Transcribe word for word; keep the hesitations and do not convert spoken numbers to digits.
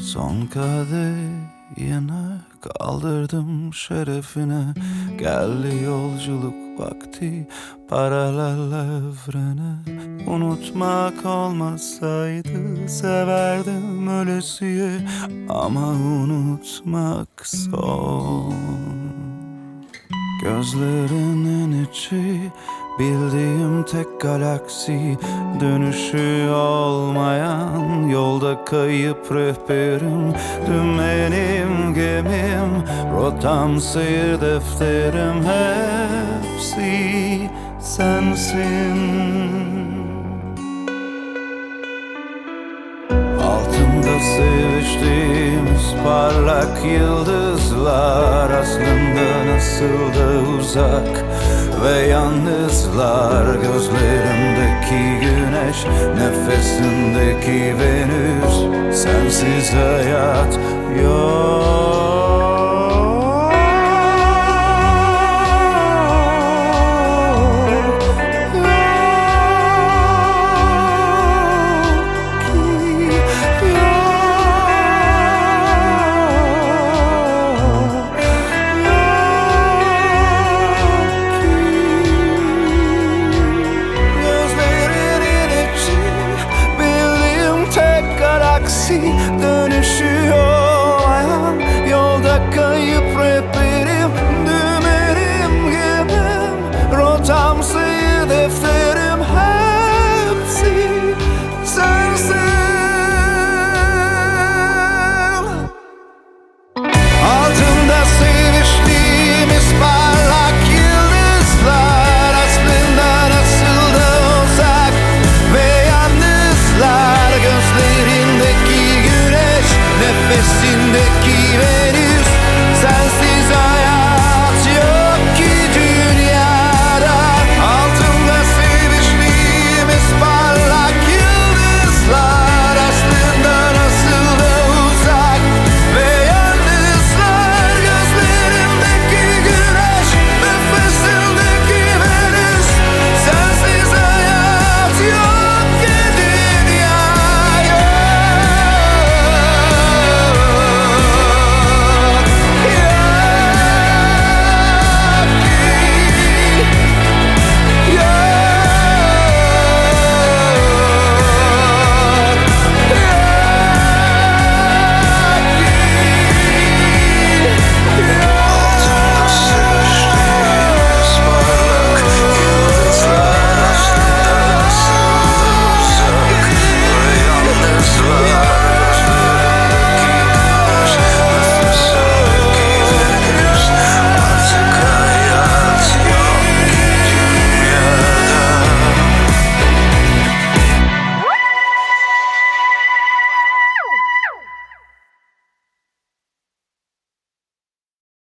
Son kadehine kaldırdım şerefine. Geldi yolculuk vakti paralel evrene. Unutmak olmasaydı severdim ölesiye, ama unutmak zor. Gözlerinin içi bildiğim tek galaksi, dönüşü olmayan yolda kayıp rehberim. Dümenim, gemim, rotam, seyir defterim, hepsi sensin. Altında seviştiğimiz parlak yıldızlar aslında nasıl da uzak ve yalnızlar. Gözlerimdeki güneş, nefesindeki Venüs, sensiz hayat yok.